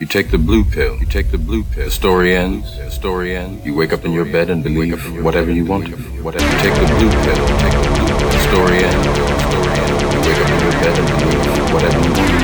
take the blue pill. You take the blue pill. The story ends. The story ends. You wake up in your bed and believe whatever you want to. Whatever. You take the blue pill. Take the blue pill. The story ends. The story ends. You wake up in your bed and believe whatever you want to.